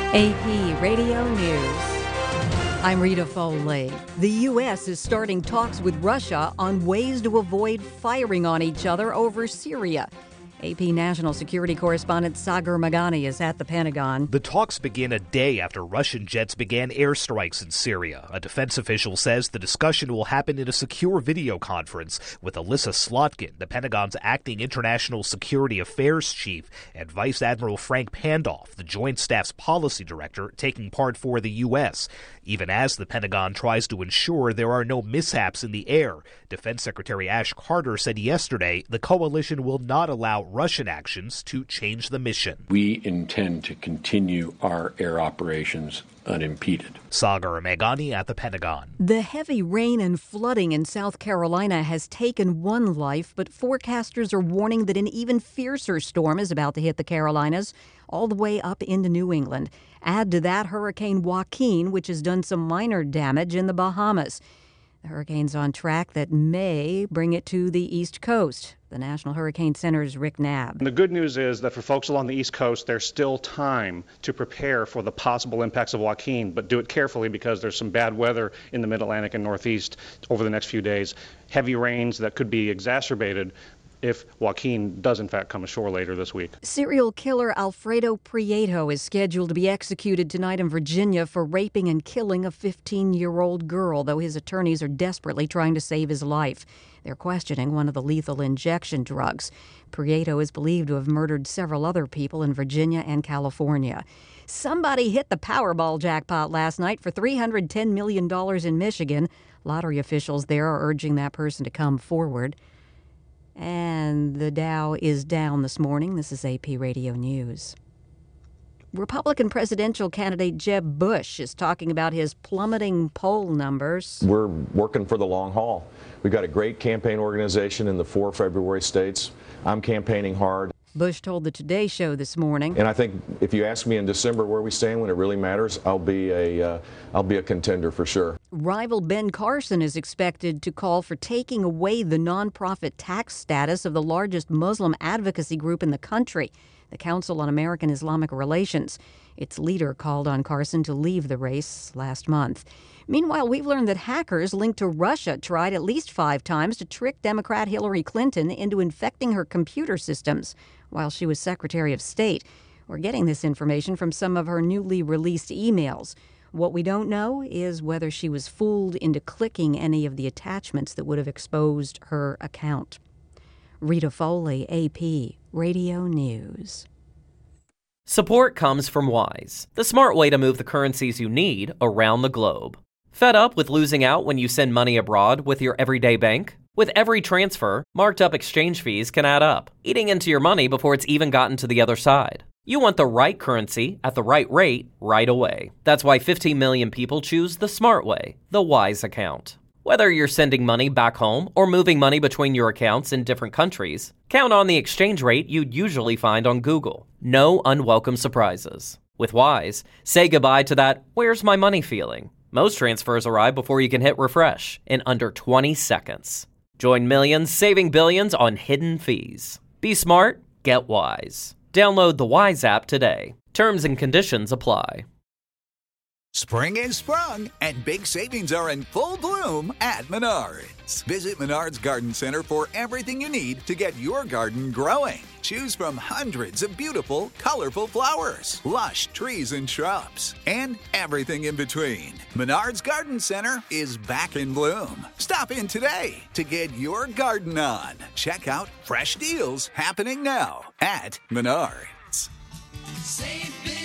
AP Radio News. I'm Rita Foley. The U.S. is starting talks with Russia on ways to avoid firing on each other over Syria. AP National Security Correspondent Sagar Meghani is at the Pentagon. The talks begin a day after Russian jets began airstrikes in Syria. A defense official says the discussion will happen in a secure video conference with Alyssa Slotkin, the Pentagon's acting international security affairs chief, and Vice Admiral Frank Pandolf, the Joint Staff's policy director, taking part for the U.S. Even as the Pentagon tries to ensure there are no mishaps in the air, Defense Secretary Ash Carter said yesterday the coalition will not allow Russian actions to change the mission. We intend to continue our air operations unimpeded. Sagar Meghani at the Pentagon. The heavy rain and flooding in South Carolina has taken one life, but forecasters are warning that an even fiercer storm is about to hit the Carolinas, all the way up into New England. Add to that Hurricane Joaquin, which has done some minor damage in the Bahamas. The hurricane's on track that may bring it to the East Coast. The National Hurricane Center's Rick Knabb. And the good news is that for folks along the East Coast, there's still time to prepare for the possible impacts of Joaquin, but do it carefully because there's some bad weather in the Mid-Atlantic and Northeast over the next few days. Heavy rains that could be exacerbated if Joaquin does in fact come ashore later this week. Serial killer Alfredo Prieto is scheduled to be executed tonight in Virginia for raping and killing a 15-year-old girl, though his attorneys are desperately trying to save his life. They're questioning one of the lethal injection drugs. Prieto is believed to have murdered several other people in Virginia and California. Somebody hit the Powerball jackpot last night for $310 million in Michigan. Lottery officials there are urging that person to come forward. And the Dow is down this morning. This is AP Radio News. Republican presidential candidate Jeb Bush is talking about his plummeting poll numbers. We're working for the long haul. We've got a great campaign organization in the 4 February states. I'm campaigning hard. Bush told the Today Show this morning. And I think if you ask me in December where we stand when it really matters, I'll be a contender for sure. Rival Ben Carson is expected to call for taking away the nonprofit tax status of the largest Muslim advocacy group in the country, the Council on American Islamic Relations. Its leader called on Carson to leave the race last month. Meanwhile, we've learned that hackers linked to Russia tried at least 5 times to trick Democrat Hillary Clinton into infecting her computer systems while she was Secretary of State. We're getting this information from some of her newly released emails. What we don't know is whether she was fooled into clicking any of the attachments that would have exposed her account. Rita Foley, AP Radio News. Support comes from Wise, the smart way to move the currencies you need around the globe. Fed up with losing out when you send money abroad with your everyday bank? With every transfer, marked up exchange fees can add up, eating into your money before it's even gotten to the other side. You want the right currency at the right rate right away. That's why 15 million people choose the smart way, the Wise account. Whether you're sending money back home or moving money between your accounts in different countries, count on the exchange rate you'd usually find on Google. No unwelcome surprises. With Wise, say goodbye to that "where's my money" feeling. Most transfers arrive before you can hit refresh in under 20 seconds. Join millions saving billions on hidden fees. Be smart, get Wise. Download the Wise app today. Terms and conditions apply. Spring is sprung, and big savings are in full bloom at Menards. Visit Menards Garden Center for everything you need to get your garden growing. Choose from hundreds of beautiful, colorful flowers, lush trees and shrubs, and everything in between. Menards Garden Center is back in bloom. Stop in today to get your garden on. Check out fresh deals happening now at Menards. Save big